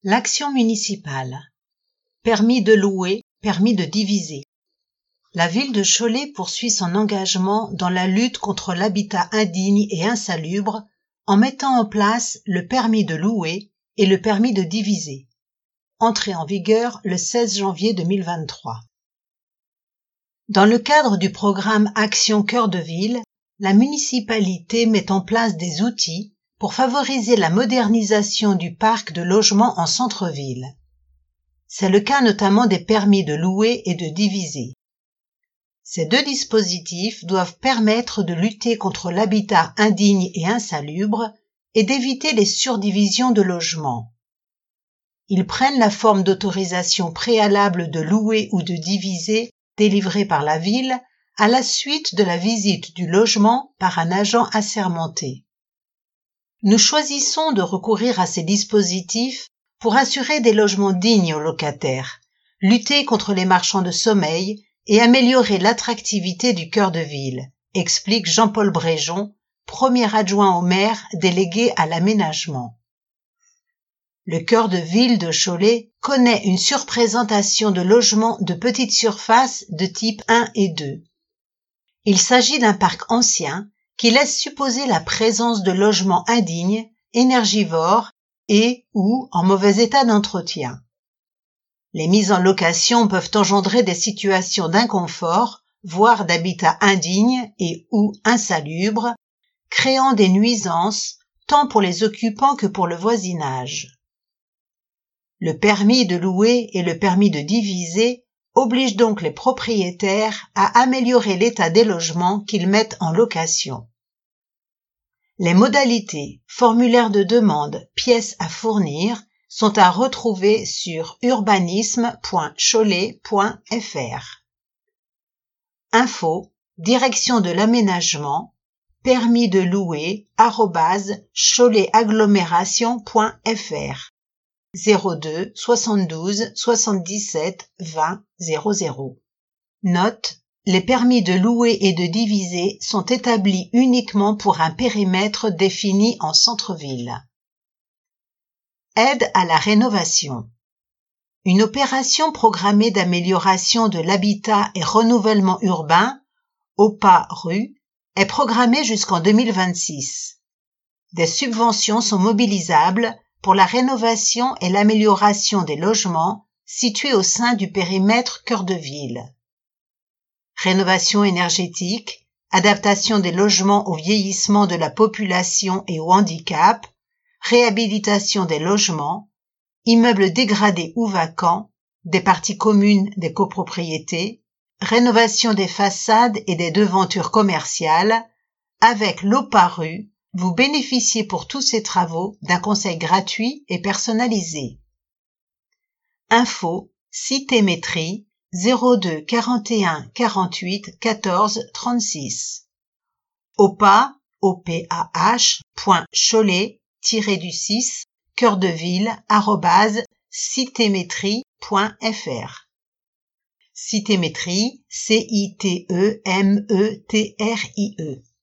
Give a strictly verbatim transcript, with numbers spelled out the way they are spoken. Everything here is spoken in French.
L'action municipale. Permis de louer, permis de diviser. La ville de Cholet poursuit son engagement dans la lutte contre l'habitat indigne et insalubre en mettant en place le permis de louer et le permis de diviser. Entrée en vigueur le seize janvier deux mille vingt-trois. Dans le cadre du programme Action Cœur de Ville, la municipalité met en place des outils pour favoriser la modernisation du parc de logements en centre-ville. C'est le cas notamment des permis de louer et de diviser. Ces deux dispositifs doivent permettre de lutter contre l'habitat indigne et insalubre et d'éviter les surdivisions de logements. Ils prennent la forme d'autorisation préalable de louer ou de diviser délivrée par la ville à la suite de la visite du logement par un agent assermenté. Nous choisissons de recourir à ces dispositifs pour assurer des logements dignes aux locataires, lutter contre les marchands de sommeil et améliorer l'attractivité du cœur de ville, explique Jean-Paul Bréjon, premier adjoint au maire délégué à l'aménagement. Le cœur de ville de Cholet connaît une surprésentation de logements de petite surface de type un et deux. Il s'agit d'un parc ancien qui laisse supposer la présence de logements indignes, énergivores et ou en mauvais état d'entretien. Les mises en location peuvent engendrer des situations d'inconfort, voire d'habitat indigne et ou insalubre, créant des nuisances tant pour les occupants que pour le voisinage. Le permis de louer et le permis de diviser obligent donc les propriétaires à améliorer l'état des logements qu'ils mettent en location. Les modalités, formulaire de demande, pièces à fournir sont à retrouver sur urbanisme point cholet point f r. Info, direction de l'aménagement, permis de louer, arobase cholet-agglomération point f r. zéro deux soixante-douze soixante-dix-sept vingt zéro zéro. Note, les permis de louer et de diviser sont établis uniquement pour un périmètre défini en centre-ville. Aide à la rénovation. Une opération programmée d'amélioration de l'habitat et renouvellement urbain, O P A R U, est programmée jusqu'en deux mille vingt-six. Des subventions sont mobilisables pour la rénovation et l'amélioration des logements situés au sein du périmètre cœur de ville. Rénovation énergétique, adaptation des logements au vieillissement de la population et au handicap, réhabilitation des logements, immeubles dégradés ou vacants, des parties communes des copropriétés, rénovation des façades et des devantures commerciales. Avec l'O P A R U, vous bénéficiez pour tous ces travaux d'un conseil gratuit et personnalisé. Info, Citémétrie, zéro deux quarante et un quarante-huit quatorze trente-six. opa, O P A H, point cholet, tiré du six, cœur de ville, arrobase, citémétrie point f r. Citémétrie, C I T E M E T R I E.